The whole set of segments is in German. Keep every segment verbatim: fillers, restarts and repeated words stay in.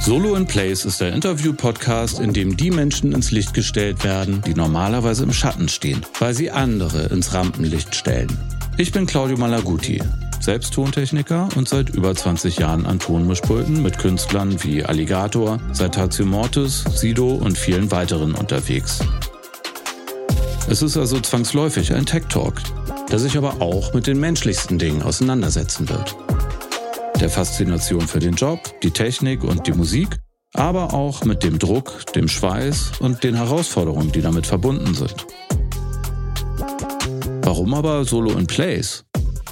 Solo in Place ist der Interview-Podcast, in dem die Menschen ins Licht gestellt werden, die normalerweise im Schatten stehen, weil sie andere ins Rampenlicht stellen. Ich bin Claudio Malaguti, selbst Tontechniker und seit über zwanzig Jahren an Tonmischpulten mit Künstlern wie Alligator, Citatio Mortis, Sido und vielen weiteren unterwegs. Es ist also zwangsläufig ein Tech-Talk, der sich aber auch mit den menschlichsten Dingen auseinandersetzen wird. Der Faszination für den Job, die Technik und die Musik, aber auch mit dem Druck, dem Schweiß und den Herausforderungen, die damit verbunden sind. Warum aber Solo in Place?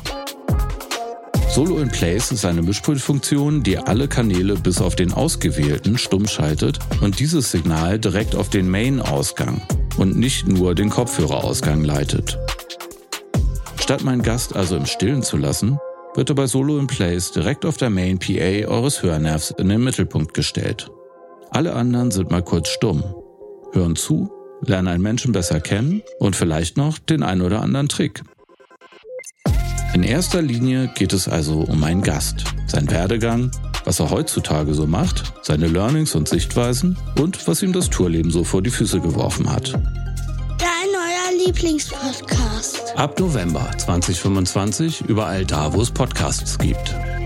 Solo in Place ist eine Mischpultfunktion, die alle Kanäle bis auf den ausgewählten stumm schaltet und dieses Signal direkt auf den Main-Ausgang und nicht nur den Kopfhörerausgang leitet. Statt meinen Gast also im Stillen zu lassen, wird er bei Solo in Place direkt auf der Main P A eures Hörnervs in den Mittelpunkt gestellt. Alle anderen sind mal kurz stumm, hören zu, lernen einen Menschen besser kennen und vielleicht noch den ein oder anderen Trick. In erster Linie geht es also um einen Gast, seinen Werdegang, was er heutzutage so macht, seine Learnings und Sichtweisen und was ihm das Tourleben so vor die Füße geworfen hat. Dein neuer Lieblingspodcast. Ab November zwanzig fünfundzwanzig überall da, wo es Podcasts gibt.